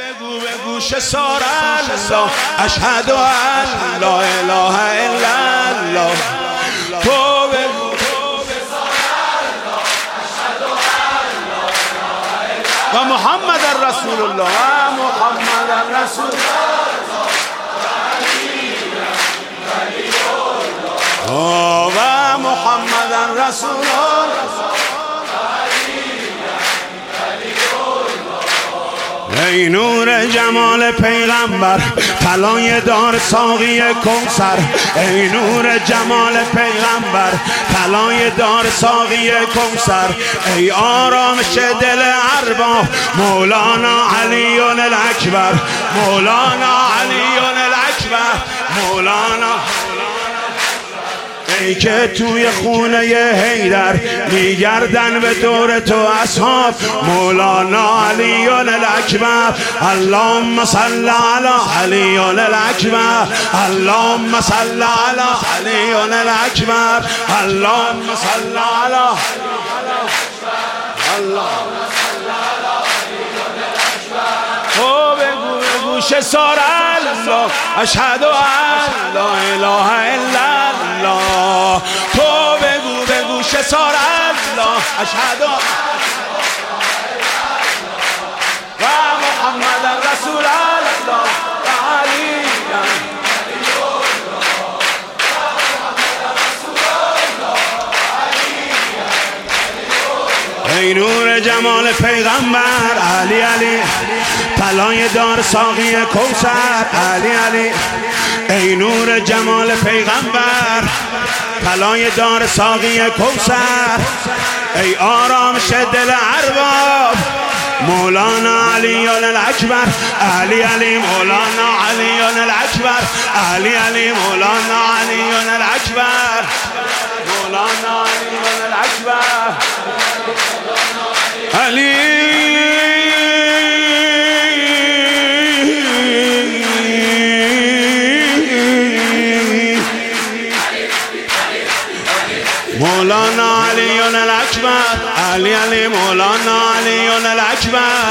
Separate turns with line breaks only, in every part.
بگو به گوش سار الله اشهد ان لا اله الا الله. تو بگو و محمد رسول الله و محمد رسول الله و محمد رسول الله. ای نور جمال پیغمبر طلای دار ساقی کوثر. ای نور جمال پیغمبر طلای دار ساقی کوثر. ای آرامش دل ارباب مولانا علی الاکبر. مولانا علی الاکبر. مولانا ای که توی خونه حیدر میگردن به دور تو اصحاب مولانا علی الاکبر. اللهم صل علی علی الاکبر. اللهم صل علی علی الاکبر. اللهم صل علی اللهم صل علی تو بگو به گوش سار الله اشهد ان لا اله الا الله. تو بگو به گوش سار الله اشهد و محمد رسول الله و علی. ای نور جمال پیغمبر علی علی طلای دار ساقی کوثر علی علی. ای نور جمال پیغمبر طلای دار ساقی کوثر. ای آرامش دل ارباب مولانا علی الاکبر. علی علی مولانا علی الاکبر. علی علی مولانا علی الاکبر. مولانا علی الاکبر. علی مولانا علی الاکبر. علی علی مولانا علی الاکبر.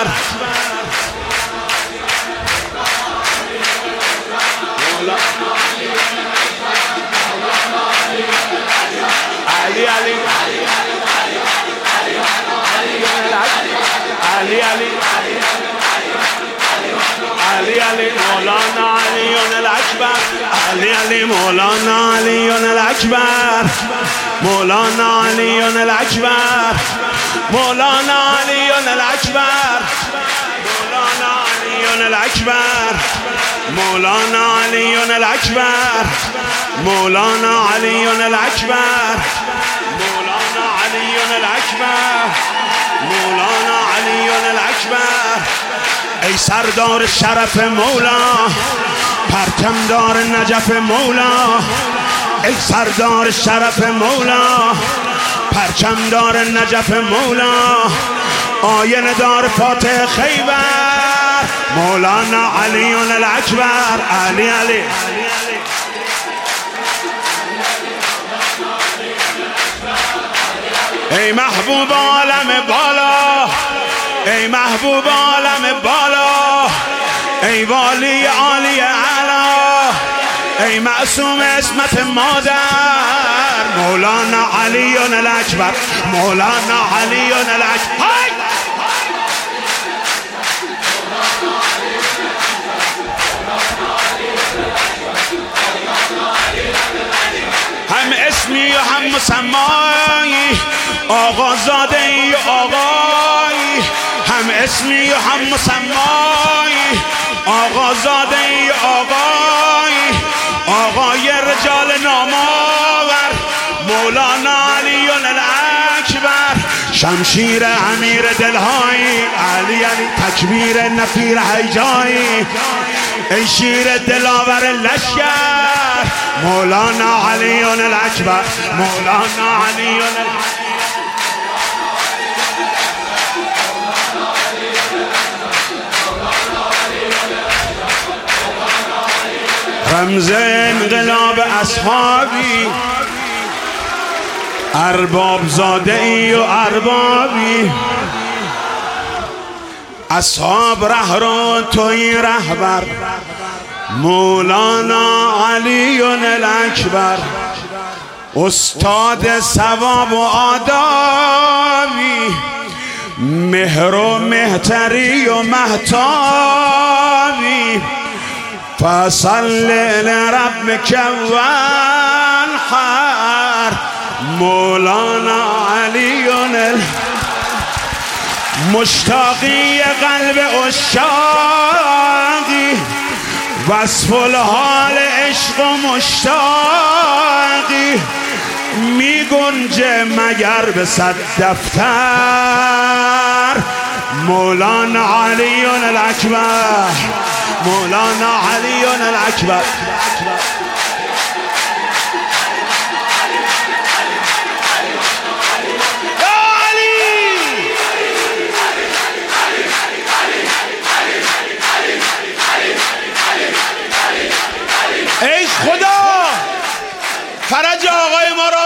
علی علی علی علی علی علی مولانا علی الاکبر. علی علی مولانا علی الاکبر. مولانا علی الاکبر. مولانا علی الاکبر. مولانا علی الاکبر. مولانا علی الاکبر. مولانا علی الاکبر. مولانا علی الاکبر. مولانا علی الاکبر. ای سردار شرف مولا پرچمدار نجف مولا. ای سردار شرف مولا پرچمدار نجف مولا. آینه دار فاتح خیبر مولانا علی الاکبر. علی علی ای محبوب عالم بالا. ای محبوب عالم بالا. ای والی عالی اعلا. ای معصوم عصمت مادر مولانا علی الاکبر. مولانا علی الاکبر. هم اسمی و هم مسمایی آقازاده ای آقایی. هم اسمی و هم مسمایی آقازاده ای آقایی. آقای رجال نامآور مولانا علی الاکبر. شمشیر امیر دلهایی علی علی تکبیر نفیر هیجایی. ای شیر دلاور لشکر مولانا علی الاکبر. مولانا علی الاکبر. رمز انقلاب اصحابی ارباب زاده ای و اربابی. اصحاب ره رو توی رهبر مولانا علی الاکبر، استاد ثواب و آدابی، مهر و مهتری و مهتابی، فصل لربک وانحر مولانا علی مشتاقی قلب عشاقی، وصف الحال عشق و مشتاقی، می گنجه مگر به 100 دفتر مولانا علی الاکبر، مولانا علی الاکبر. ای خدا فرج آقای ما رو